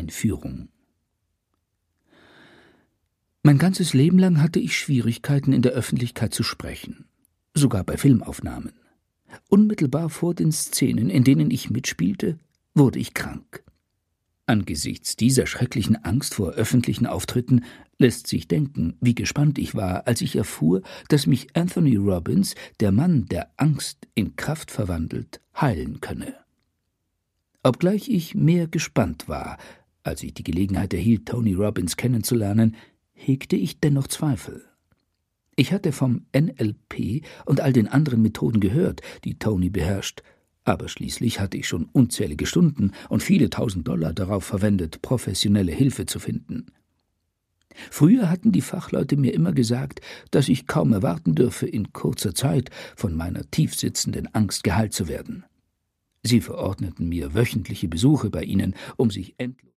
Einführung. Mein ganzes Leben lang hatte ich Schwierigkeiten, in der Öffentlichkeit zu sprechen, sogar bei Filmaufnahmen. Unmittelbar vor den Szenen, in denen ich mitspielte, wurde ich krank. Angesichts dieser schrecklichen Angst vor öffentlichen Auftritten lässt sich denken, wie gespannt ich war, als ich erfuhr, dass mich Anthony Robbins, der Mann, der Angst in Kraft verwandelt, heilen könne. Obgleich ich mehr gespannt war, als ich die Gelegenheit erhielt, Tony Robbins kennenzulernen, hegte ich dennoch Zweifel. Ich hatte vom NLP und all den anderen Methoden gehört, die Tony beherrscht, aber schließlich hatte ich schon unzählige Stunden und viele $1000 darauf verwendet, professionelle Hilfe zu finden. Früher hatten die Fachleute mir immer gesagt, dass ich kaum erwarten dürfe, in kurzer Zeit von meiner tiefsitzenden Angst geheilt zu werden. Sie verordneten mir wöchentliche Besuche bei ihnen, um sich endlos